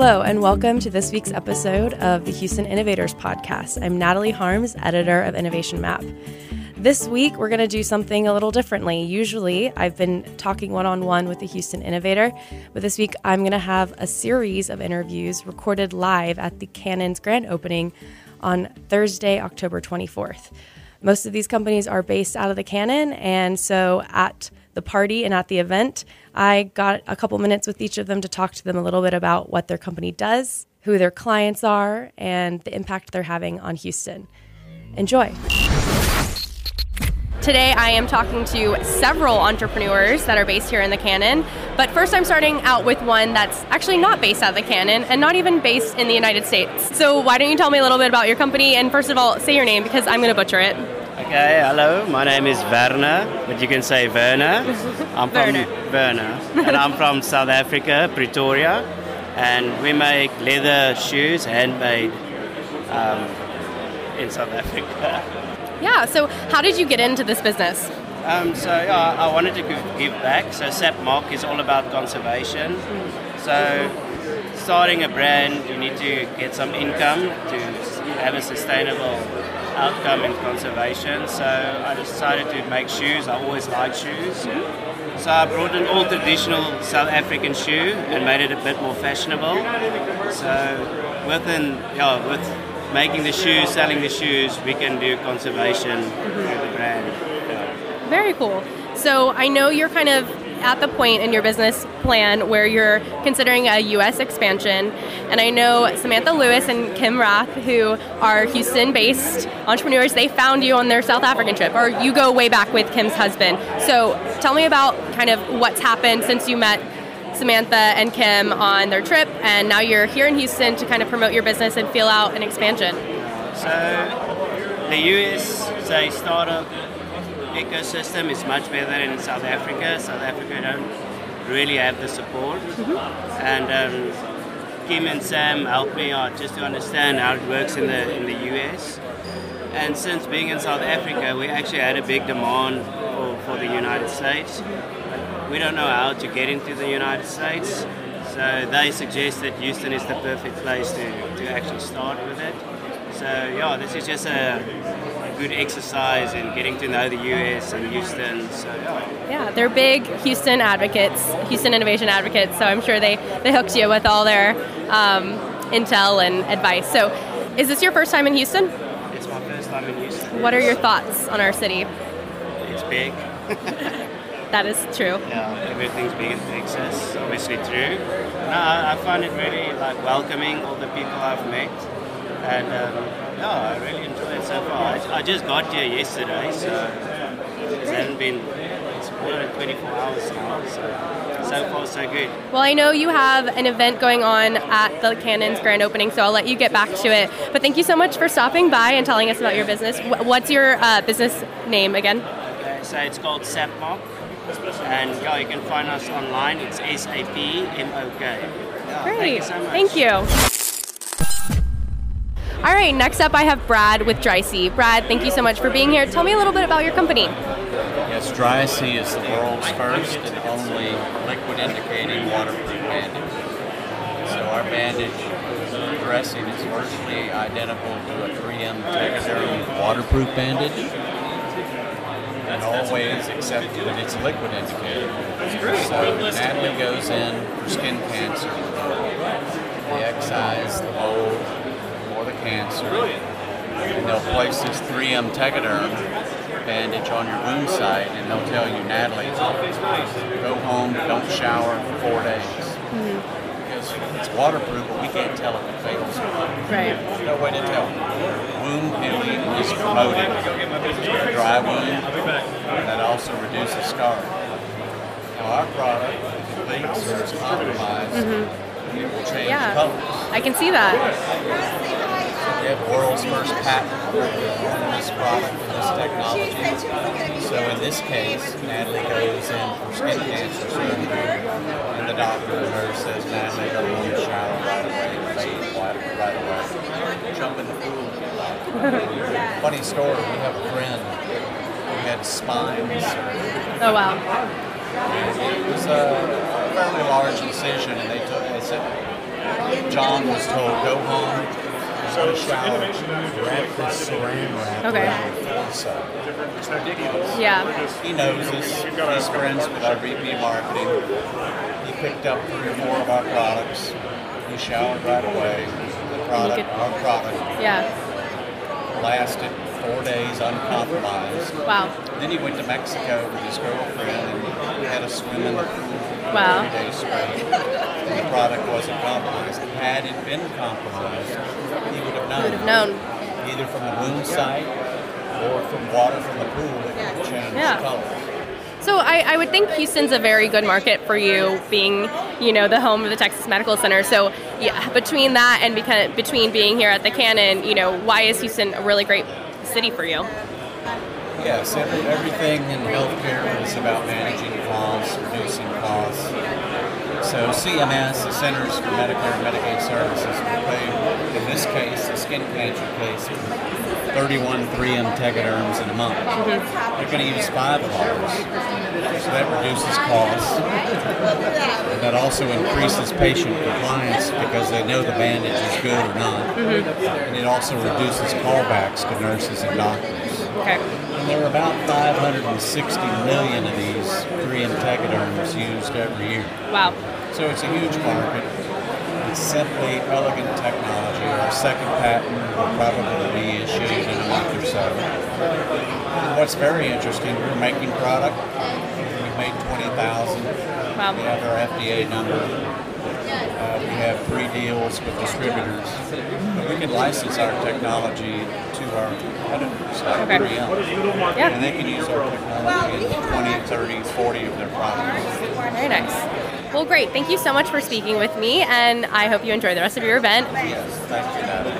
Hello, and welcome to this week's episode of the Houston Innovators Podcast. I'm Natalie Harms, editor of Innovation Map. This week, we're going to do something a little differently. Usually, I've been talking one-on-one with a Houston innovator, but this week, I'm going to have a series of interviews recorded live at the Canon's grand opening on Thursday, October 24th. Most of these companies are based out of the Canon, and so at the party and at the event, I got a couple minutes with each of them to talk to them a little bit about what their company does, who their clients are, and the impact they're having on Houston. Enjoy. Today, I am talking to several entrepreneurs that are based here in the Canon, but first I'm starting out with one that's actually not based out of the Canon and not even based in the United States. So why don't you tell me a little bit about your company, and first of all, say your name because I'm going to butcher it. Okay, hello, my name is Werner, but you can say Werner. I'm from Werner, and I'm from South Africa, Pretoria, and we make leather shoes, handmade in South Africa. Yeah, so how did you get into this business? I wanted to give back. So SAPMOC is all about conservation. So starting a brand, you need to get some income to have a sustainable outcome in conservation. So I decided to make shoes. I always liked shoes. So I brought an all traditional South African shoe and made it a bit more fashionable. So with making the shoes, selling the shoes, we can do conservation through the brand. Yeah. Very cool. So I know you're kind of at the point in your business plan where you're considering a U.S. expansion. And I know Samantha Lewis and Kim Rath, who are Houston-based entrepreneurs, they found you on their South African trip, or you go way back with Kim's husband. So tell me about kind of what's happened since you met Samantha and Kim on their trip, and now you're here in Houston to kind of promote your business and feel out an expansion. So the U.S. say startup ecosystem is much better in South Africa. South Africa don't really have the support. And Kim and Sam helped me out just to understand how it works in the US. And since being in South Africa, we actually had a big demand for the United States. We don't know how to get into the United States. So they suggested Houston is the perfect place to actually start with it. So yeah, this is just a good exercise in getting to know the US and Houston. So yeah, they're big Houston advocates, Houston innovation advocates. So I'm sure they hooked you with all their intel and advice. So is this your first time in Houston? It's my first time in Houston. What are your thoughts on our city? It's big. That is true. Yeah, everything's big in Texas. Obviously true. No, I find it really welcoming, all the people I've met. And I really enjoy it so far. I just got here yesterday, so it's more than 24 hours now, so far so good. Well, I know you have an event going on at the Canon's grand opening, so I'll let you get back to it. But thank you so much for stopping by and telling us about your business. What's your business name again? Okay, so it's called SAPMOC, and you can find us online. It's SAPMOK. Great. Thank you so much. Thank you. All right, next up I have Brad with Dri-C. Brad, thank you so much for being here. Tell me a little bit about your company. Yes, Dri-C is the world's first and only liquid indicating waterproof bandage. So our bandage dressing is virtually identical to a 3M Tegaderm waterproof bandage in all ways except that it's liquid indicating. So Natalie goes in for skin cancer, the excise, the mold, the cancer, and they'll place this 3M Tegaderm bandage on your wound site, and they'll tell you, Natalie, go home, don't shower for 4 days. Because it's waterproof, but we can't tell if it fails or not. Right. There's no way to tell. Wound healing is promoted. Dry wound, and that also reduces scarring. Now our product, if it leaks or is compromised, it will change colors. I can see that. We have the world's first patent on this product, this technology. So in this case, Natalie goes in for skin cancer surgery, and the doctor or nurse says, Natalie, go home and shower right away, bathe right away, jump in the pool if you like. Funny story, we have a friend who had spine surgery. Oh, wow. It was a fairly large incision, and they said, John was told, go home, go to shower, wrap this saran wrap around the inside. It's ridiculous. Yeah. He knows us. He's friends with our VP marketing. He picked up 3 or 4 of our products. He showered right away. Our product lasted 4 days uncompromised. Wow. Then he went to Mexico with his girlfriend and had a swim in the pool for Wow. 3 days straight. And the product wasn't compromised. Had it been compromised, he would have known. Either from the wound site or from water from the pool that would change color. So I would think Houston's a very good market for you, being, the home of the Texas Medical Center. So between that and between being here at the Cannon, why is Houston a really great city for you? Yes, everything in healthcare is about managing costs, reducing costs. So CMS, the Centers for Medicare and Medicaid Services, will pay, in this case, the skin cancer case, 31 3M Tegaderms in a month. They're going to use 5 of ours. So that reduces costs. And that also increases patient compliance because they know the bandage is good or not. And it also reduces callbacks to nurses and doctors. Okay. And there are about 560 million of these 3M Tegaderms used every year. Wow. So it's a huge market. It's simply elegant technology. Our second patent will probably be issued in a month or so. And what's very interesting, we're making product. We've made 20,000. Wow. We have our FDA number. We have 3 deals with distributors. But we can license our technology to our competitors like 3M. Yeah. And they can use our technology in 20, 30, 40 of their products. Very nice. Well, great. Thank you so much for speaking with me, and I hope you enjoy the rest of your event. Yes, thank you, Natalie.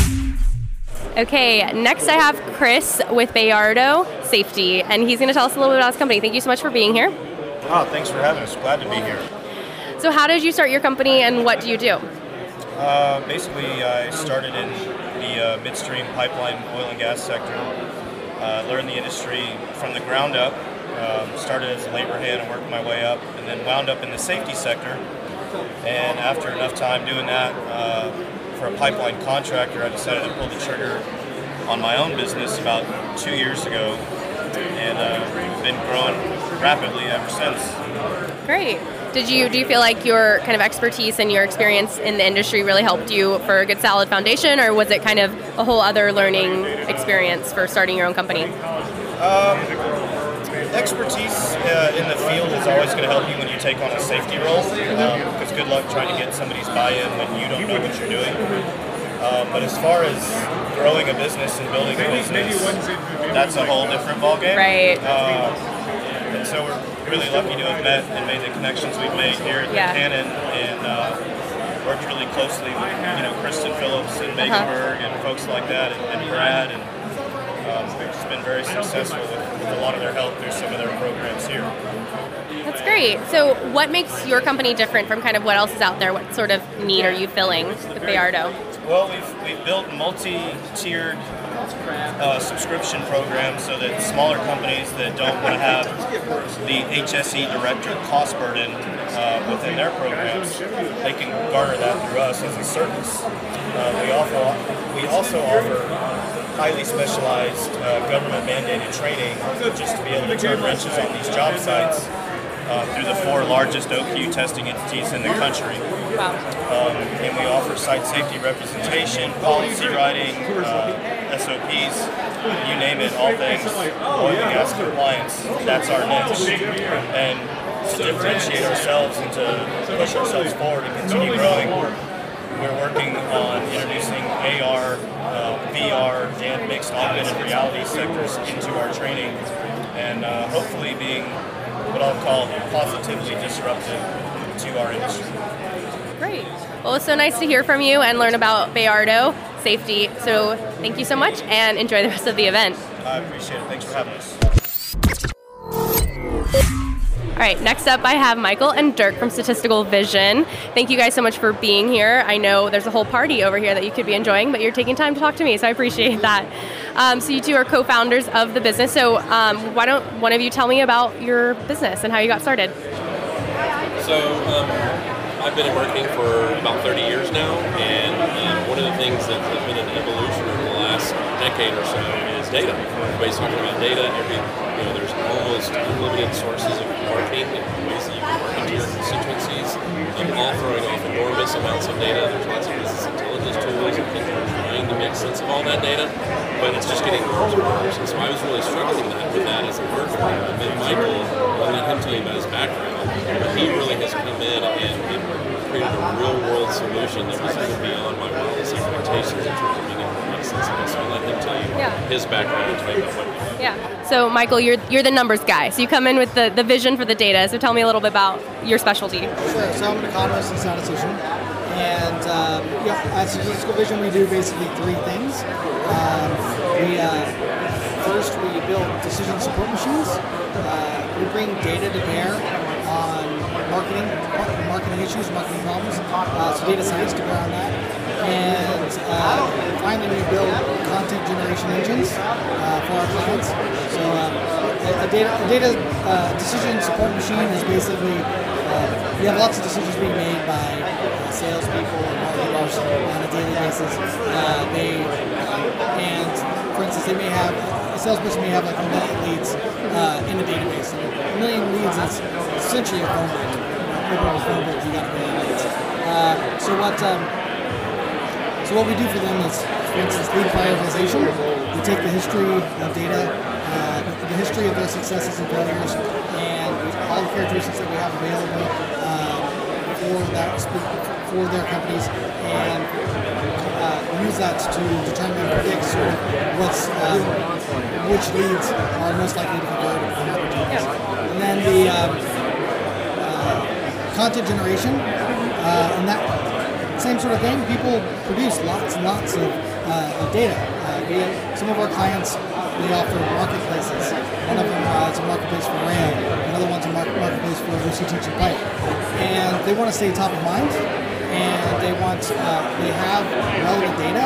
Okay, next I have Chris with Bayardo Safety, and he's going to tell us a little bit about his company. Thank you so much for being here. Oh, thanks for having us. Glad to be here. So how did you start your company, and what do you do? Basically, I started in the midstream pipeline oil and gas sector. Learned the industry from the ground up. Started as a labor hand and worked my way up, and then wound up in the safety sector. And after enough time doing that for a pipeline contractor, I decided to pull the trigger on my own business about 2 years ago, and been growing rapidly ever since. Great. Do you feel like your kind of expertise and your experience in the industry really helped you for a good solid foundation, or was it kind of a whole other learning experience for starting your own company? Expertise in the field is always going to help you when you take on a safety role, because good luck trying to get somebody's buy-in when you don't know what you're doing. But as far as growing a business and building a business, that's a whole different ballgame. Right. And so we're really lucky to have met and made the connections we've made here at the Cannon, and worked really closely with Kristen Phillips and Meganberg and folks like that, and Brad, and we've just been very successful with a lot of their help through some of their programs here. That's great. So what makes your company different from kind of what else is out there? What sort of need are you filling with Bayardo? Well, we've built multi-tiered subscription programs so that smaller companies that don't want to have the HSE director cost burden within their programs, they can garner that through us as a service. We also offer highly specialized government-mandated training just to be able to turn wrenches on these job sites through the 4 largest OQ testing entities in the country. Wow. And we offer site safety representation, policy writing, SOPs, you name it, all things oil and gas compliance. That's our niche. And to differentiate ourselves and to push ourselves forward and continue growing, we're working on introducing AR, VR, and mixed augmented reality sectors into our training, and hopefully being what I'll call positively disruptive to our industry. Great. Well, it's so nice to hear from you and learn about Bayardo Safety. So thank you so much, and enjoy the rest of the event. I appreciate it. Thanks for having us. All right, next up I have Michael and Dirk from Statistical Vision. Thank you guys so much for being here. I know there's a whole party over here that you could be enjoying, but you're taking time to talk to me, so I appreciate that. So you two are co-founders of the business, so why don't one of you tell me about your business and how you got started? So I've been in marketing for about 30 years now, and one of the things that's been an evolution over the last decade or so is data. Everybody's talking about data. There's almost unlimited sources of marketing and ways that you can market to your constituencies, all throwing off enormous amounts of data. There's lots of business intelligence tools and things that are trying to make sense of all that data, but it's just getting worse and worse. And so I was really struggling with that as a marketer. I met Michael, I'll let him tell you about his background, but he really has come in and created a real-world solution that was even beyond my wildest expectations in terms of being able to make sense of it. So I'll let him tell you his background and tell you about what we do. Yeah. So Michael, you're the numbers guy. So you come in with the vision for the data. So tell me a little bit about your specialty. Sure. So I'm an economist and statistician. And at Statistical Vision, we do basically three things. First, we build decision support machines. We bring data to bear on marketing issues, marketing problems. So data science to bear on that. And finally, we build content generation engines for our clients. So a data decision support machine is basically you have lots of decisions being made by salespeople and marketers on a daily basis. For instance, a salesperson may have like 1 million leads in the database. And 1 million leads is essentially a phone book. Open a phone book, you got 1 million leads. So what we do for them is, for instance, lead prioritization. We take the history of data, the history of their successes and failures, and all the characteristics that we have available for their companies, and use that to determine and predict sort of which leads are most likely to convert and opportunities. And then the content generation, and that same sort of thing. People produce lots and lots of data. Some of our clients, they offer marketplaces. One of them is a marketplace for rail. Another one's a marketplace for OCTG pipe. And they want to stay top of mind. And they have relevant data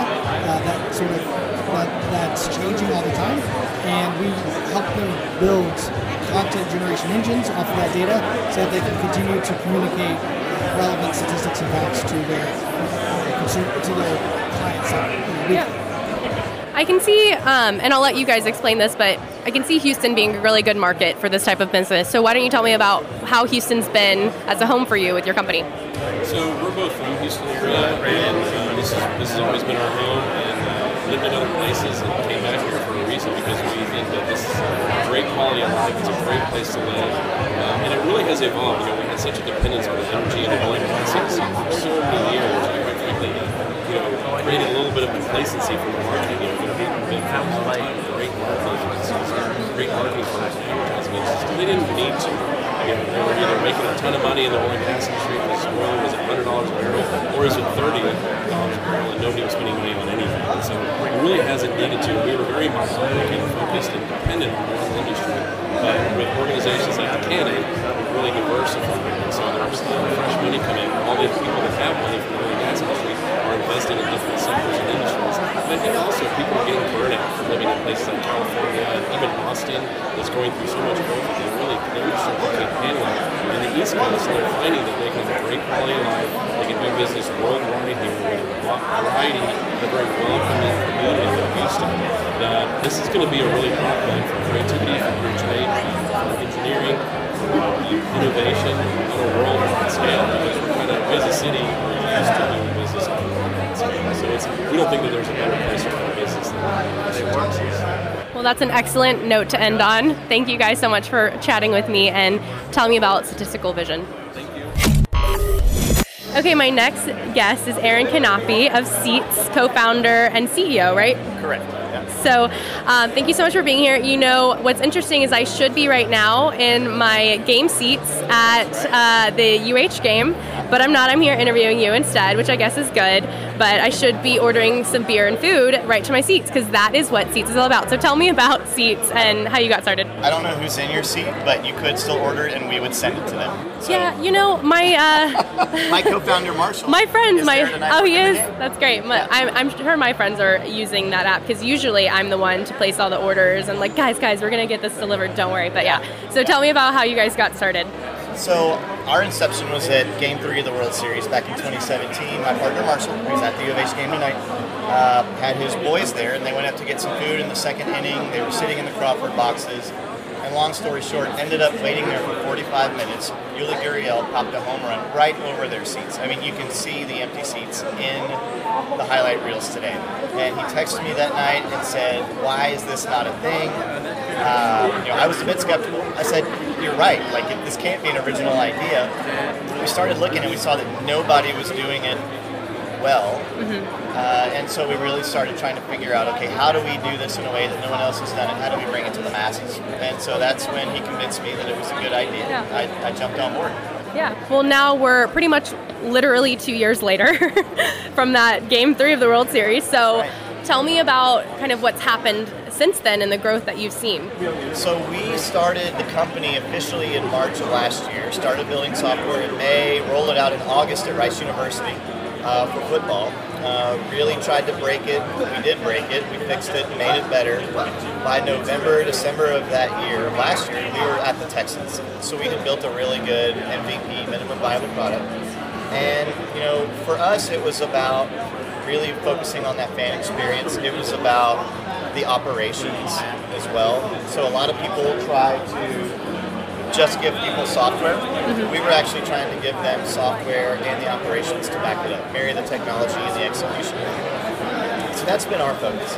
that's changing all the time. And we help them build content generation engines off of that data so that they can continue to communicate relevant statistics and facts to their clients. I can see, and I'll let you guys explain this, but I can see Houston being a really good market for this type of business. So why don't you tell me about how Houston's been as a home for you with your company? So we're both from Houston area, and this has always been our home, and lived in other places and came back here for a reason, because we think that this is a great quality of life, it's a great place to live, and it really has evolved. We had such a dependence on the energy and oil and gas industry for so many years, and quite frankly, created a little bit of complacency from the marketing. Been for a long time, great marketing agencies, great marketing firms and advertising agencies. They didn't need to. They were either making a ton of money in the oil and gas industry because oil was at $100 a barrel, or is it $30 a barrel, and nobody was spending money on anything. And so it really hasn't needed to. We were very myopic and focused and dependent on one industry. But with organizations like the Cannon, we've really diversified. And so there's fresh money coming. All the people that have money from the oil and gas industry are investing in different sectors and industries. But I think also people are getting burned out from living in places like California and even Boston that's going through so much growth that they're just can't handle it. And the East Coast, they're finding that they can have a great quality of life, they can do business worldwide here with a variety, a very welcoming community of Houston. That this is going to be a really hotbed for creativity, for trade, for engineering, innovation on a worldwide scale, because we're kind of, as a city, we're used to doing business on a worldwide scale. So we don't think that there's a better place for business than Texas. Well, that's an excellent note to end on. Thank you guys so much for chatting with me and telling me about Statistical Vision. Thank you. Okay, my next guest is Aaron Kanapi of Seats, co-founder and CEO, right? Correct. So thank you so much for being here. You know, what's interesting is I should be right now in my game seats at the UH game, but I'm not. I'm here interviewing you instead, which I guess is good. But I should be ordering some beer and food right to my seats, because that is what Seats is all about. So tell me about Seats and how you got started. I don't know who's in your seat, but you could still order it and we would send it to them. So Yeah, you know, my my co-founder Marshall. my friends, is there tonight oh, for he is. M&A. That's great. I'm sure my friends are using that app, because usually I'm the one to place all the orders and like, guys, we're gonna get this delivered. Don't worry. But yeah. So tell me about how you guys got started. So our inception was at Game 3 of the World Series back in 2017. My partner Marshall, who's at the U of H game tonight, had his boys there, and they went up to get some food in the second inning. They were sitting in the Crawford boxes, and long story short, ended up waiting there for 45 minutes. Yuli Gurriel popped a home run right over their seats. I mean, you can see the empty seats in the highlight reels today. And he texted me that night and said, "Why is this not a thing?" I was a bit skeptical. I said, "You're right. Like, this can't be an original idea." We started looking and we saw that nobody was doing it well. And so we really started trying to figure out, okay, how do we do this in a way that no one else has done it? How do we bring it to the masses? And so that's when he convinced me that it was a good idea. Yeah. I jumped on board. Yeah. Well, now we're pretty much literally 2 years later from that Game 3 of the World Series. So tell me about kind of what's happened since then and the growth that you've seen. So we started the company officially in March of last year, started building software in May, rolled it out in August at Rice University for football. Really tried to break it. We did break it. We fixed it, made it better. By November, December of that year, last year, we were at the Texans. So we had built a really good MVP, minimum viable product. And, for us, it was about really focusing on that fan experience. It was about the operations as well. So a lot of people try to just give people software. We were actually trying to give them software and the operations to back it up, marry the technology and the execution. So that's been our focus.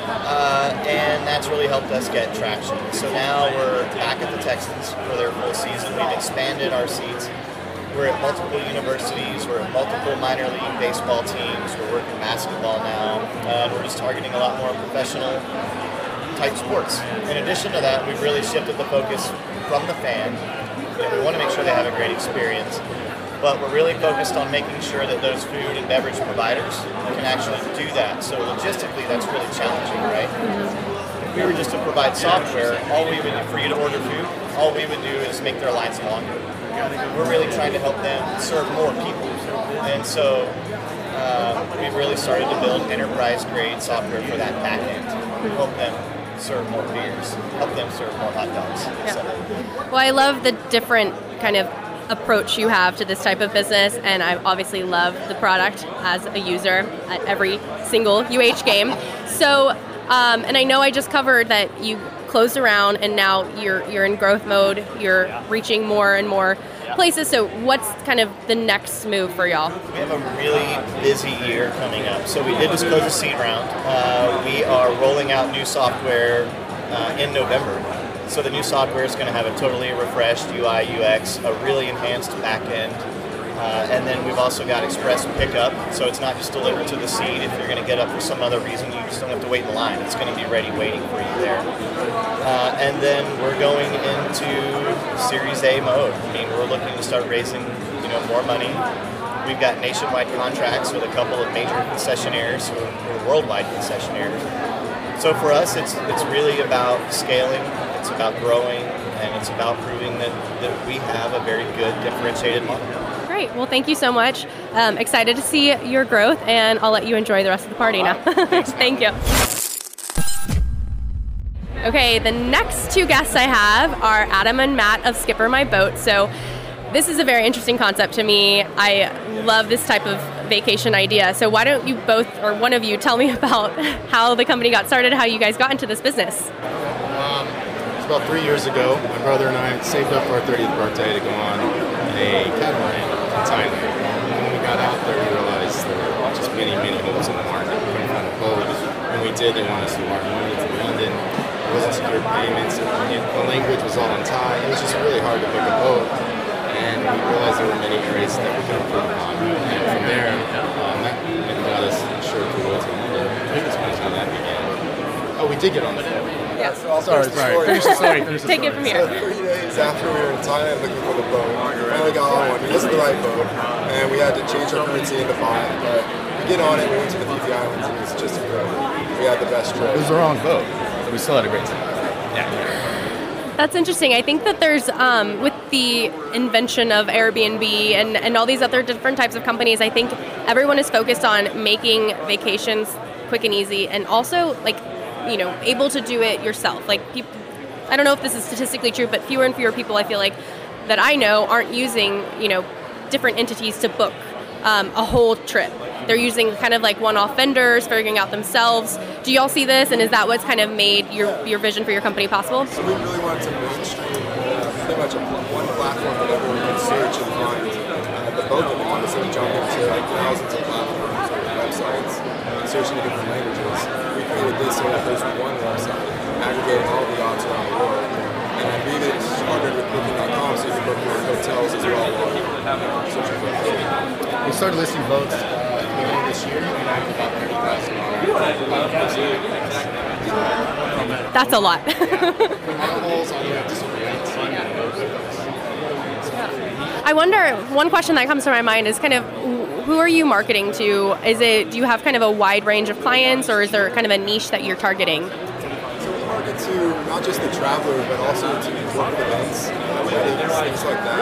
And that's really helped us get traction. So now we're back at the Texans for their full season. We've expanded our seats. We're at multiple universities. We're at multiple minor league baseball teams. We're working basketball now. We're just targeting a lot more professional type sports. In addition to that, we've really shifted the focus from the fan. We want to make sure they have a great experience, but we're really focused on making sure that those food and beverage providers can actually do that. So logistically, that's really challenging, right? If we were just to provide software, all we would do for you to order food, all we would do is make their lines longer. We're really trying to help them serve more people. And so we've really started to build enterprise-grade software for that back end to help them serve more beers, help them serve more hot dogs. Yeah. Well, I love the different kind of approach you have to this type of business, and I obviously love the product as a user at every single UH game. So, and I know I just covered that you closed around and now you're in growth mode, you're reaching more and more places. So what's kind of the next move for y'all? We have a really busy year coming up. So we did just close a seed round. We are rolling out new software in November. So the new software is going to have a totally refreshed UI, UX, a really enhanced back end. And then we've also got express pickup. So it's not just delivered to the seed. If you're going to get up for some other reason, you just don't have to wait in line. It's going to be ready waiting for you there. And then we're going into Series A mode. I mean, we're looking to start raising, more money. We've got nationwide contracts with a couple of major concessionaires or worldwide concessionaires. So for us, it's really about scaling, it's about growing, and it's about proving that we have a very good differentiated model. Great. Well, thank you so much. Excited to see your growth, and I'll let you enjoy the rest of the party now. Thank you. Okay, the next two guests I have are Adam and Matt of Skipper My Boat. So this is a very interesting concept to me. I love this type of vacation idea. So why don't you both, or one of you, tell me about how the company got started, how you guys got into this business? It was about 3 years ago. My brother and I saved up for our 30th birthday to go on a catamaran in Thailand. And when we got out there, we realized there were just many, many holes in the market. We couldn't find a boat. When we did, they wanted us to wire money to London. It wasn't secure payments. The language was all in Thai. It was just really hard to pick a boat. And we realized there were many areas that we could improve upon. And from there, that got us insured to go to London. I think that's how that began. Oh, we did get on the boat. Yeah. Sorry. Finish the story. Take it from here. So 3 days after we were in Thailand looking for the boat, we finally got on one. It wasn't the right boat, and we had to change our currency into baht. But we get on it, we went to the Fiji Islands, and it was just incredible. We had the best trip. It was the wrong boat, but we still had a great time. Yeah. That's interesting. I think that there's, with the invention of Airbnb and all these other different types of companies, I think everyone is focused on making vacations quick and easy, and also, able to do it yourself. Like, I don't know if this is statistically true, but fewer and fewer people, I feel like, that I know aren't using, different entities to book a whole trip. They're using kind of like one-off vendors, figuring out themselves. Do y'all see this, and is that what's kind of made your vision for your company possible? So we really wanted to mainstream pretty much one platform that everyone can search and find the boat that we want. So we jump into like thousands of platforms or websites, searching in different languages. We created this so that there's one website aggregating all the odds around the world. And we even partnered with Booking.com so you can book your hotels as well while searching for boats. We started listing boats earlier this year, and I have about 30,000. That's a lot. I wonder, one question that comes to my mind is kind of, who are you marketing to? Do you have kind of a wide range of clients, or is there kind of a niche that you're targeting? Market to not just the traveler, but also to corporate events, weddings, things like that.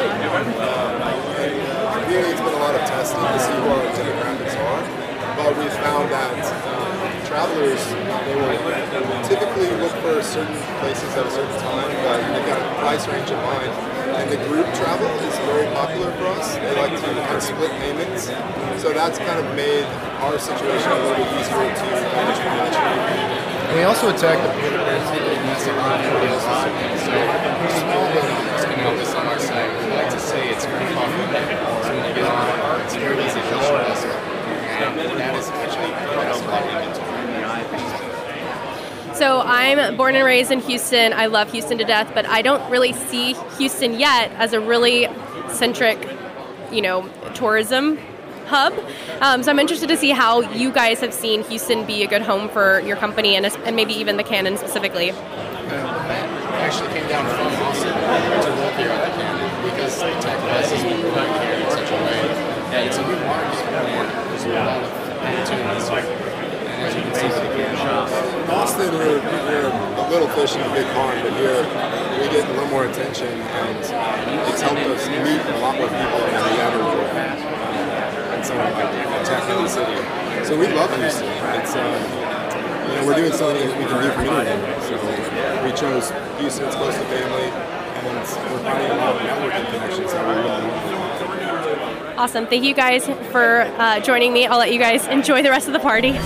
And really, it's been a lot of testing to see who our demographics are. But we've found that travelers, they will typically look for certain places at a certain time, but they've got a price range in mind. And the group travel is very popular for us. They like to kind of split payments. So that's kind of made our situation a little bit easier to manage financially. And we also attack the that's a lot of deals. So small businesses can help us on our site. We like to say it's very popular. So when you get on, it's very easy to show us. And that is actually So I'm born and raised in Houston. I love Houston to death, but I don't really see Houston yet as a really centric, tourism hub. So I'm interested to see how you guys have seen Houston be a good home for your company and maybe even the Cannon specifically. I actually came down from Austin to work here at the Cannon because the tech bus has been put here in such a way that it's a new market and there's a lot of opportunities here. And as you can see, Boston, we're a little fish in a big pond, but here we get a little more attention, and it's helped us meet a lot more people than we ever would in somewhere like Tech City. So we love Houston. It's we're doing something that we can do for anyone. So we chose Houston. It's close to family, and we're finding a lot of networking connections that we really want. Awesome. Thank you guys for joining me. I'll let you guys enjoy the rest of the party.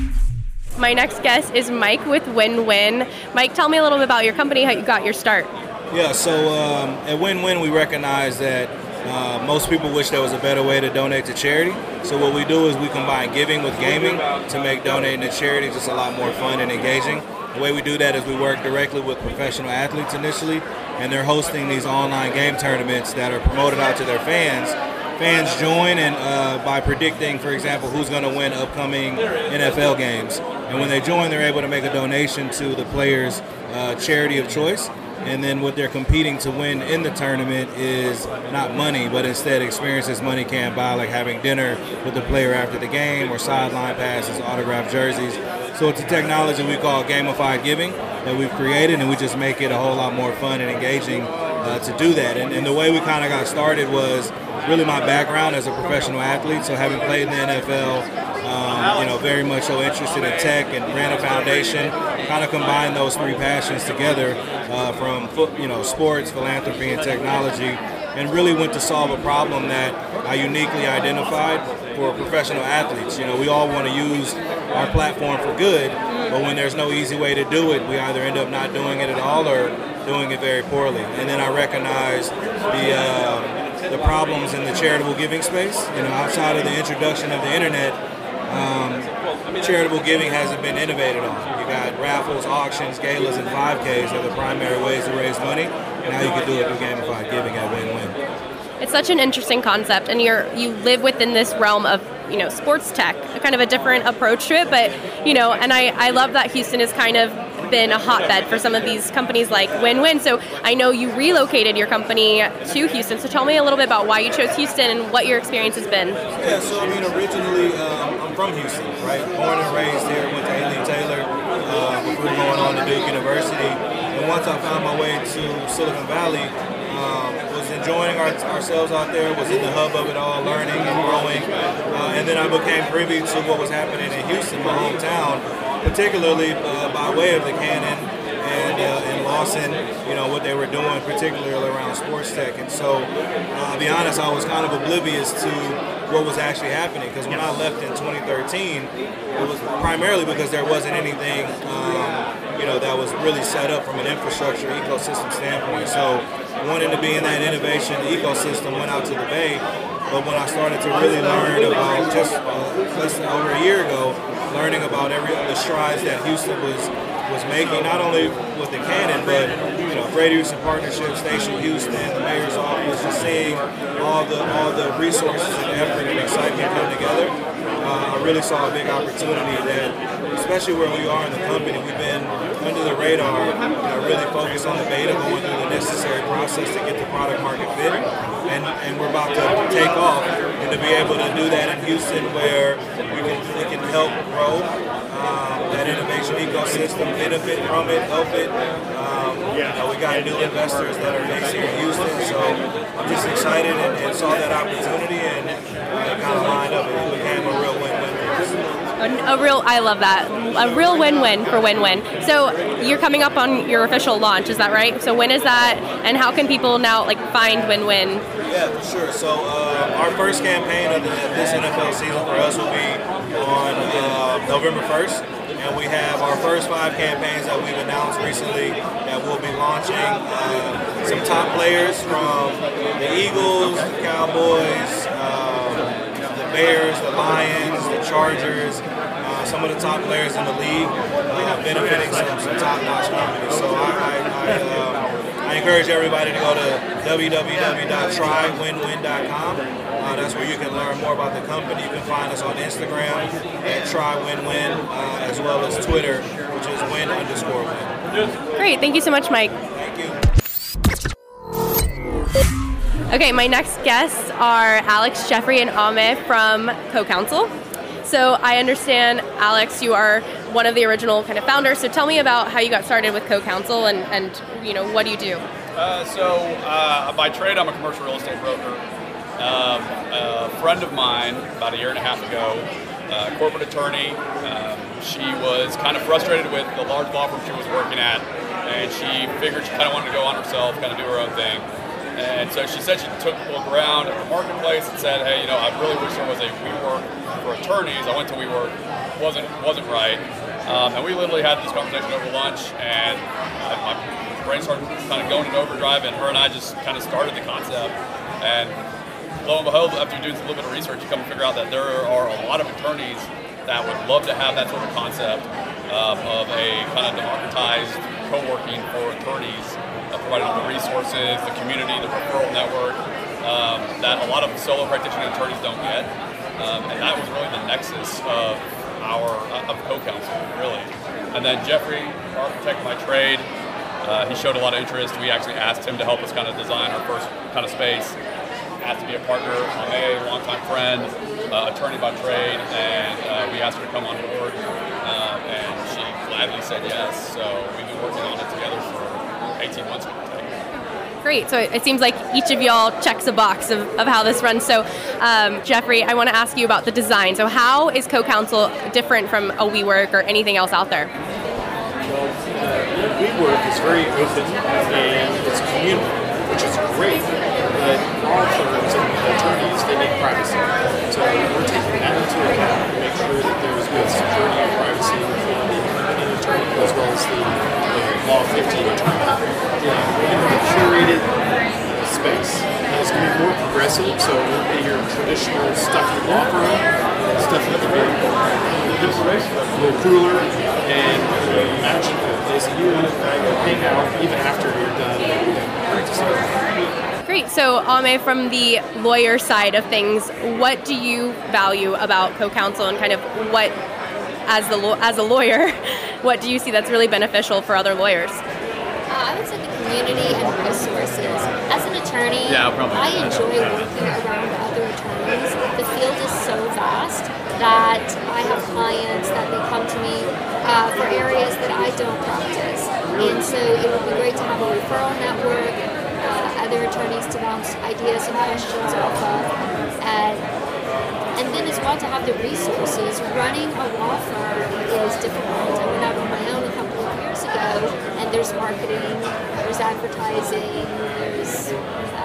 My next guest is Mike with WinWin. Mike, tell me a little bit about your company, how you got your start. Yeah, so at WinWin we recognize that most people wish there was a better way to donate to charity. So what we do is we combine giving with gaming to make donating to charity just a lot more fun and engaging. The way we do that is we work directly with professional athletes initially, and they're hosting these online game tournaments that are promoted out to their fans. Fans join and by predicting, for example, who's going to win upcoming NFL games. And when they join, they're able to make a donation to the player's charity of choice. And then what they're competing to win in the tournament is not money, but instead experiences money can't buy, like having dinner with the player after the game or sideline passes, autographed jerseys. So it's a technology we call gamified giving that we've created, and we just make it a whole lot more fun and engaging to do that. And the way we kind of got started was really my background as a professional athlete. So having played in the NFL, very much so interested in tech and ran a foundation, kind of combined those three passions together from sports, philanthropy, and technology, and really went to solve a problem that I uniquely identified for professional athletes. We all want to use our platform for good, but when there's no easy way to do it, we either end up not doing it at all or doing it very poorly. And then I recognized the problems in the charitable giving space. Outside of the introduction of the internet, charitable giving hasn't been innovated on. You got raffles, auctions, galas, and 5Ks are the primary ways to raise money. Now you can do it through gamified giving at WinWin. It's such an interesting concept, and you live within this realm of sports tech, kind of a different approach to it. But and I love that Houston has kind of been a hotbed for some of these companies like WinWin. So I know you relocated your company to Houston. So tell me a little bit about why you chose Houston and what your experience has been. Yeah, so originally I'm from Houston, right? Born and raised here, went to Aileen Taylor before going on to Duke University. And once I found my way to Silicon Valley, was enjoying ourselves out there, was in the hub of it all, learning and growing. And then I became privy to what was happening in Houston, my hometown, particularly by way of the Cannon and in law in, what they were doing, particularly around sports tech. And so, I'll be honest, I was kind of oblivious to what was actually happening, because when I left in 2013, it was primarily because there wasn't anything, that was really set up from an infrastructure ecosystem standpoint. So, wanting to be in that innovation ecosystem, went out to the Bay. But when I started to really learn about, just less than over a year ago, learning about the strides that Houston was making, not only with the Cannon, but Greater Houston Partnership, Station Houston, the mayor's office, just seeing all the resources and effort and excitement come together. I really saw a big opportunity that, especially where we are in the company, we've been under the radar, really focused on the beta, going through the necessary process to get the product market fit, and we're about to take off, and to be able to do that in Houston, where we can help grow that innovation ecosystem, benefit from it, help it. We got new investors that are based here in Houston, so I'm just excited and saw that opportunity, and it kind of lined up, and it became a real win-win for us. I love that. A real win-win for win-win. So you're coming up on your official launch, is that right? So when is that, and how can people now find win-win? Yeah, for sure. So our first campaign of this NFL season for us will be on November 1st. And we have our first 5 campaigns that we've announced recently that we'll be launching. Some top players from the Eagles, the Cowboys, the Bears, the Lions, the Chargers, some of the top players in the league, benefiting some top-notch companies. So I encourage everybody to go to www.trywinwin.com. That's where you can learn more about the company. You can find us on Instagram at TryWinWin, as well as Twitter, which is win_win. Great. Thank you so much, Mike. Thank you. Okay, my next guests are Alex, Jeffrey, and Ameh from CoCounsel. So I understand, Alex, you are one of the original kind of founders. So tell me about how you got started with CoCounsel, and what do you do? By trade, I'm a commercial real estate broker. A friend of mine, about a year and a half ago, corporate attorney, she was kind of frustrated with the large law firm she was working at, and she figured she kind of wanted to go on herself, kind of do her own thing. And so she said she took a look around at the marketplace and said, hey, I really wish there was a WeWork for attorneys. I went to WeWork, wasn't right. And we literally had this conversation over lunch, and my brain started kind of going in overdrive, and her and I just kind of started the concept. And lo and behold, after doing a little bit of research, you come to figure out that there are a lot of attorneys that would love to have that sort of concept of a kind of democratized co-working for attorneys, providing all the resources, the community, the referral network that a lot of solo practitioner attorneys don't get. And that was really the nexus of CoCounsel, really. And then Jeffrey, architect by trade, he showed a lot of interest. We actually asked him to help us kind of design our first kind of space. Asked to be a partner, a longtime friend, attorney by trade, and we asked her to come on board, and she gladly said yes. So we've been working on it together for 18 months. Great. So it seems like each of y'all checks a box of how this runs. So Jeffrey, I want to ask you about the design. So how is CoCounsel different from a WeWork or anything else out there? Well, WeWork is very open and it's communal, which is great. But all firms and attorneys, they need privacy. So we're taking that into account to make sure that there's good security and privacy for the independent attorney as well as the Law 15 attorney. We're going to curated space. And it's going to be more progressive, so it won't be your traditional stuffy law firm. Stuff that can be a little cooler and imagine a place that you want to hang out even after you're done practicing. Great. So, Ameh, from the lawyer side of things, what do you value about CoCounsel, and kind of what, as a lawyer, what do you see that's really beneficial for other lawyers? I would say the community and resources. As an attorney, I enjoy working around other attorneys. The field is so vast that I have clients that they come to me for areas that I don't practice. And so it would be great to have a referral network, other attorneys to bounce ideas and questions off of, and then as well to have the resources. Running a law firm is difficult. I went out on my own a couple of years ago, and there's marketing, there's advertising, there's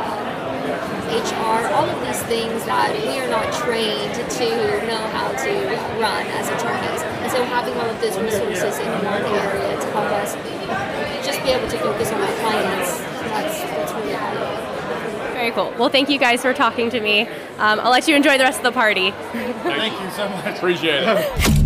HR, all of these things that we are not trained to know how to run as attorneys. And so having all of those resources in one area to help us just be able to focus on our clients, that's really valuable. Very cool. Well, thank you guys for talking to me. I'll let you enjoy the rest of the party. Thank you so much. Appreciate it.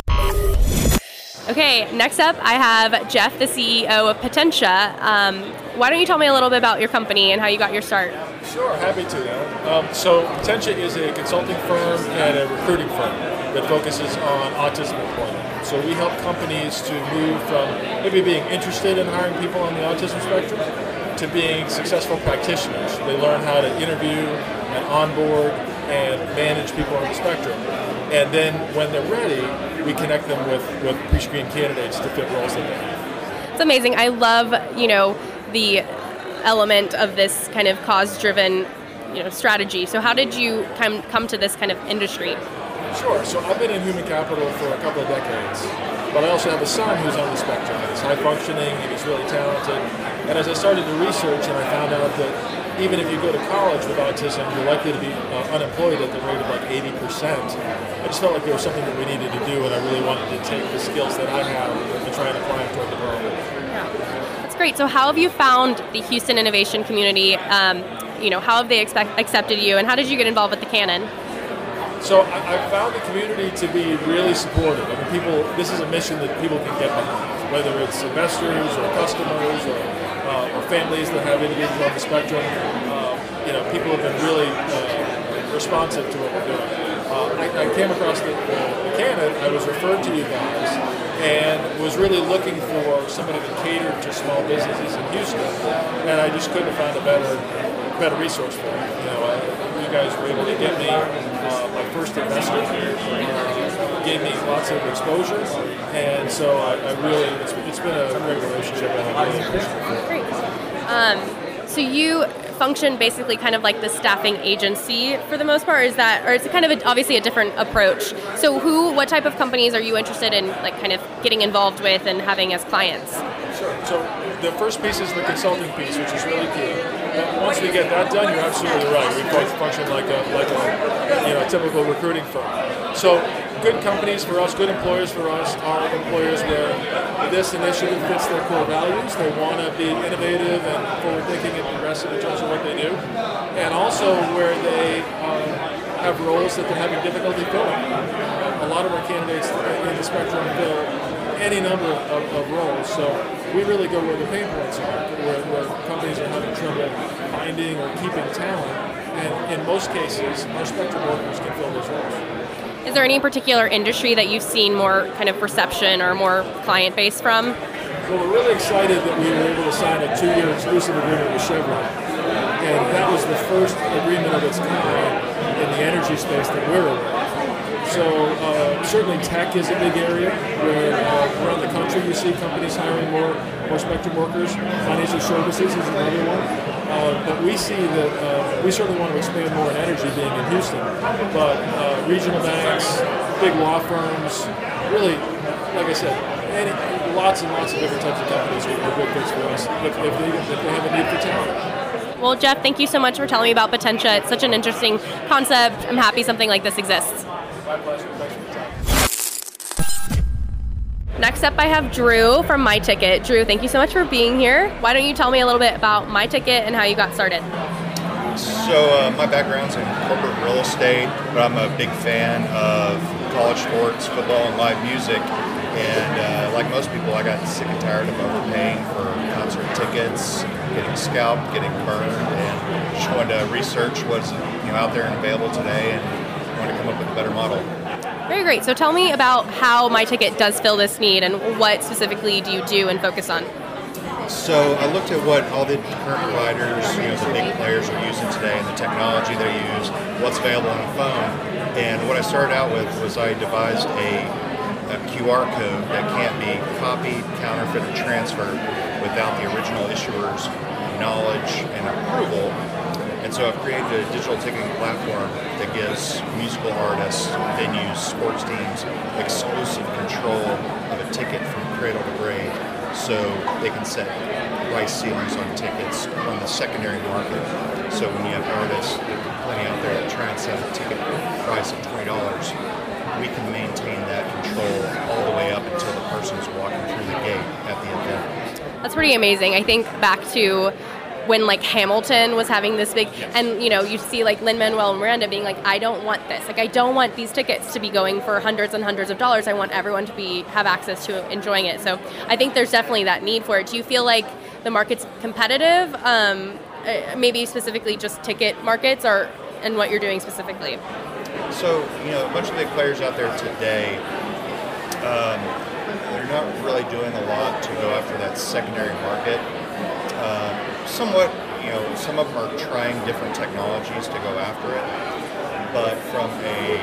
Okay, next up I have Jeff, the CEO of Potentia. Why don't you tell me a little bit about your company and how you got your start? Sure, happy to. So Potentia is a consulting firm and a recruiting firm that focuses on autism employment. So we help companies to move from maybe being interested in hiring people on the autism spectrum to being successful practitioners. They learn how to interview and onboard and manage people on the spectrum. And then when they're ready, we connect them with pre-screened candidates to fit roles that they have. It's amazing. I love, the element of this kind of cause-driven, strategy. So how did you come to this kind of industry? Sure. So I've been in human capital for a couple of decades, but I also have a son who's on the spectrum. He's high functioning and he's really talented. And as I started to research and I found out that even if you go to college with autism, you're likely to be unemployed at the rate of like 80%. I just felt like there was something that we needed to do, and I really wanted to take the skills that I have and try and apply them toward the world. That's great. So how have you found the Houston innovation community? How have they accepted you, and how did you get involved with the Cannon? So I found the community to be really supportive. I mean, this is a mission that people can get behind, whether it's investors or customers or families that have individuals on the spectrum. People have been really responsive to what we're doing. I came across the Cannon. I was referred to you guys and was really looking for somebody to cater to small businesses in Houston, and I just couldn't find a better resource for it. You guys were able to get me my first investor, gave me lots of exposure, and so I really, it's been a great relationship, and I really appreciate it. Great. So you function basically kind of like the staffing agency for the most part, or it's kind of obviously a different approach. So what type of companies are you interested in, like kind of getting involved with and having as clients? Sure. So the first piece is the consulting piece, which is really key. And once we get that done, you're absolutely right. We function like a typical recruiting firm. So good companies for us, good employers for us, are employers where this initiative fits their core values. They want to be innovative and forward-thinking and progressive in terms of what they do, and also where they have roles that they're having difficulty filling. A lot of our candidates in the spectrum fill any number of roles, so we really go where the pain points are, where companies are having trouble finding or keeping talent, and in most cases, our spectrum workers can fill those roles. Is there any particular industry that you've seen more kind of reception or more client base from? Well, we're really excited that we were able to sign a 2-year exclusive agreement with Chevron. And that was the first agreement of its kind in the energy space that we're in. So certainly tech is a big area where around the country you see companies hiring more spectrum workers. Financial services is another one. But we see that we certainly want to expand more in energy being in Houston. But regional banks, big law firms, really, like I said, lots and lots of different types of companies would be good fits for us if they have a need for talent. Well, Jeff, thank you so much for telling me about Potentia. It's such an interesting concept. I'm happy something like this exists. My pleasure. Thanks for your time. Next up, I have Drew from MyTicket. Drew, thank you so much for being here. Why don't you tell me a little bit about MyTicket and how you got started? So my background's in corporate real estate, but I'm a big fan of college sports, football, and live music. And like most people, I got sick and tired of overpaying for concert tickets, getting scalped, getting burned, and just wanted to research what's out there and available today, and wanted to come up with a better model. Very great. So tell me about how MyTicket does fill this need, and what specifically do you do and focus on? So I looked at what all the current providers, the big players are using today, and the technology they use, what's available on the phone. And what I started out with was I devised a QR code that can't be copied, counterfeit, or transferred without the original issuer's knowledge and approval. And so I've created a digital ticketing platform that gives musical artists, venues, sports teams exclusive control of a ticket from cradle to grave. so they can set price ceilings on tickets on the secondary market. So when you have artists, plenty out there that try and set a ticket price of $20, we can maintain that control all the way up until the person's walking through the gate at the event. That's pretty amazing. I think back to when like Hamilton was having this big, and you see like Lin-Manuel Miranda being like, I don't want this. Like I don't want these tickets to be going for hundreds and hundreds of dollars. I want everyone to have access to enjoying it. So I think there's definitely that need for it. Do you feel like the market's competitive? Maybe specifically just ticket markets, and what you're doing specifically? So, a bunch of big players out there today, they're not really doing a lot to go after that secondary market. Somewhat, some of them are trying different technologies to go after it, but from a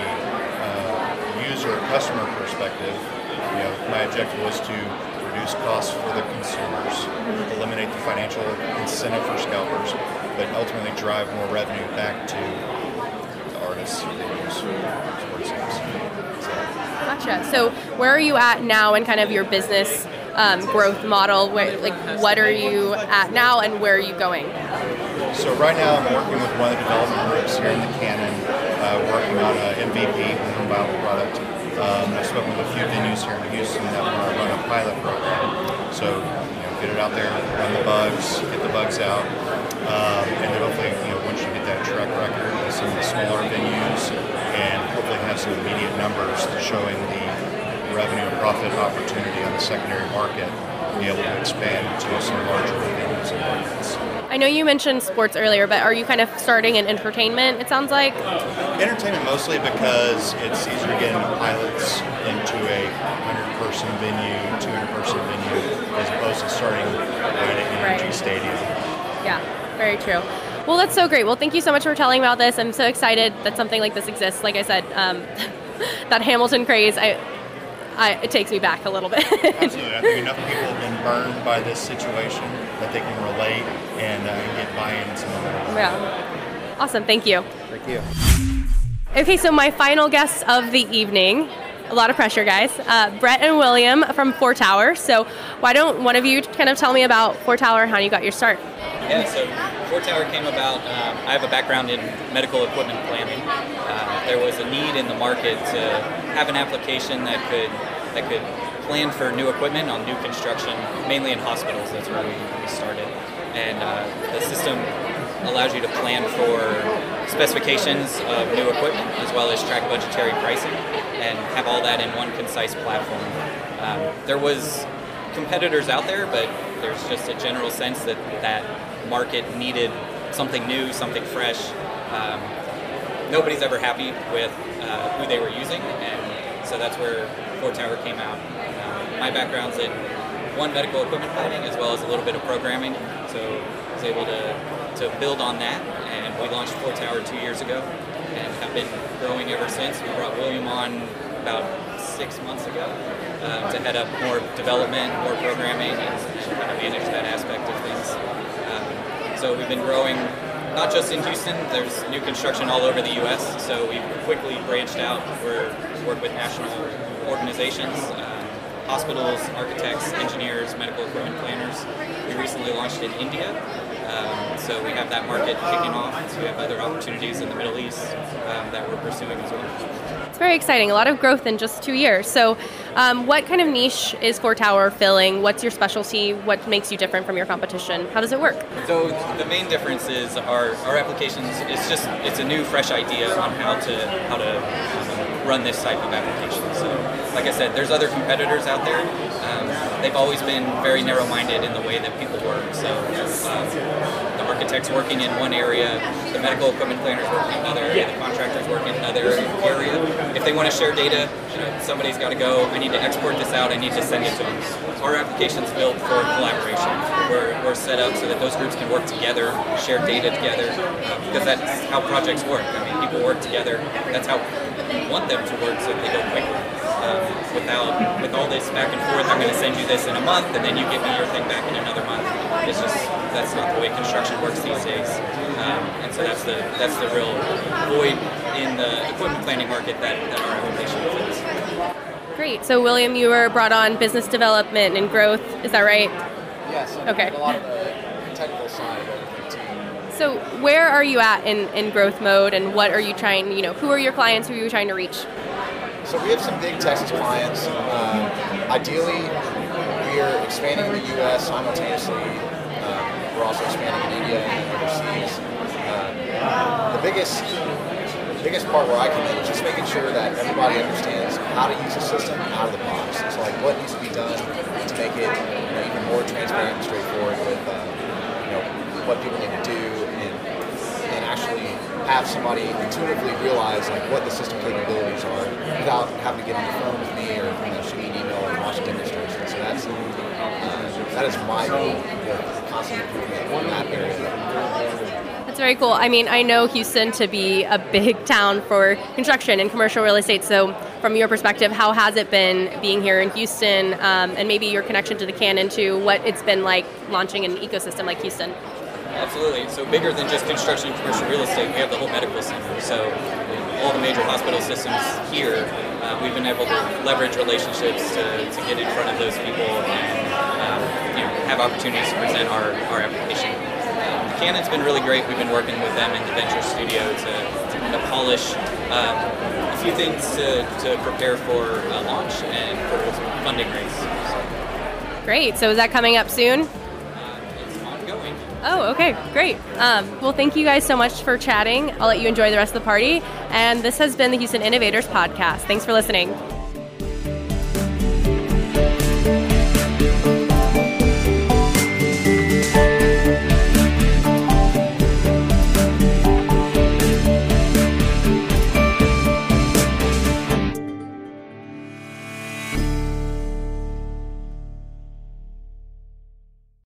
user customer perspective, my objective was to reduce costs for the consumers, eliminate the financial incentive for scalpers, but ultimately drive more revenue back to the artists who use sports games. Gotcha. So where are you at now in kind of your business growth model? What are you at now, and where are you going? So right now I'm working with one of the development groups here in the Cannon, working on an MVP, minimum viable product. I've spoken with a few venues here in Houston that want to run a pilot program. So, get it out there, run the bugs, get the bugs out, and then hopefully, once you get that track record with some of the smaller venues, and hopefully have some immediate numbers showing the revenue and profit opportunity on the secondary market, be able to expand to some larger venues and markets. I know you mentioned sports earlier, but are you kind of starting in entertainment, it sounds like? Entertainment mostly because it's easier to get into pilots into a 100-person venue, 200-person venue, as opposed to starting right at Energy Stadium. Yeah, very true. Well, that's so great. Well, thank you so much for telling about this. I'm so excited that something like this exists. Like I said, that Hamilton craze, it takes me back a little bit. Absolutely. I think enough people have been burned by this situation that they can relate and get buy-in to them. Yeah. Awesome. Thank you. Thank you. Okay, so my final guests of the evening, a lot of pressure, guys, Brett and William from 4Tower. So why don't one of you kind of tell me about 4Tower and how you got your start? Yeah, so 4Tower came about, I have a background in medical equipment planning. There was a need in the market to have an application that could plan for new equipment on new construction, mainly in hospitals. That's where we started. And the system allows you to plan for specifications of new equipment as well as track budgetary pricing and have all that in one concise platform. There was competitors out there, but there's just a general sense that market needed something new, something fresh. Nobody's ever happy with who they were using, and so that's where 4Tower came out. My background's in medical equipment planning as well as a little bit of programming, so I was able to build on that, and we launched 4Tower 2 years ago and have been growing ever since. We brought William on about 6 months ago to head up more development, more programming, and kind of manage that aspect of things. So we've been growing not just in Houston, there's new construction all over the U.S., so we've quickly branched out. We work with national organizations, hospitals, architects, engineers, medical equipment planners. We recently launched in India, so we have that market kicking off. So we have other opportunities in the Middle East that we're pursuing as well. It's very exciting. A lot of growth in just 2 years. So what kind of niche is 4Tower filling? What's your specialty? What makes you different from your competition? How does it work? So the main difference is our applications, it's a new, fresh idea on how to run this type of application. So like I said, there's other competitors out there. They've always been very narrow-minded in the way that people work. So the architects working in one area, the medical equipment planners working in another area, the contractors working in another area. If they want to share data, somebody's got to go, I need to export this out, I need to send it to them. Our application's built for collaboration. We're set up so that those groups can work together, share data together, because that's how projects work. I mean, people work together. That's how we want them to work so that they go quickly. With all this back and forth, I'm going to send you this in a month, and then you give me your thing back in another month. That's not the way construction works these days. And so that's the real void in the equipment planning market that our application fills. Great. So, William, you were brought on business development and growth. Is that right? Yes. Okay. A lot of the technical side of everything too. So, where are you at in growth mode, and what are you trying? Who are your clients? Who are you trying to reach? So we have some big Texas clients. Ideally, we are expanding in the U.S. simultaneously. We're also expanding in India and overseas. The biggest part where I come in is just making sure that everybody understands how to use the system out of the box. So like what needs to be done to make it even more transparent and straightforward with what people need to do and actually have somebody intuitively realize like what the system capabilities are without having to get on the phone with me or shoot me an email or watch a demonstration. So that is my goal with constant improvement in that area. That's very cool. I mean, I know Houston to be a big town for construction and commercial real estate. So from your perspective, how has it been being here in Houston and maybe your connection to the Canon to what it's been like launching an ecosystem like Houston? Absolutely. So bigger than just construction and commercial real estate, we have the whole medical center. So all the major hospital systems here, we've been able to leverage relationships to get in front of those people and have opportunities to present our application. Canon's been really great. We've been working with them in the Venture Studio to polish a few things to prepare for launch and for the funding raise. So. Great. So is that coming up soon? It's ongoing. Oh, okay. Great. Well, thank you guys so much for chatting. I'll let you enjoy the rest of the party. And this has been the Houston Innovators Podcast. Thanks for listening.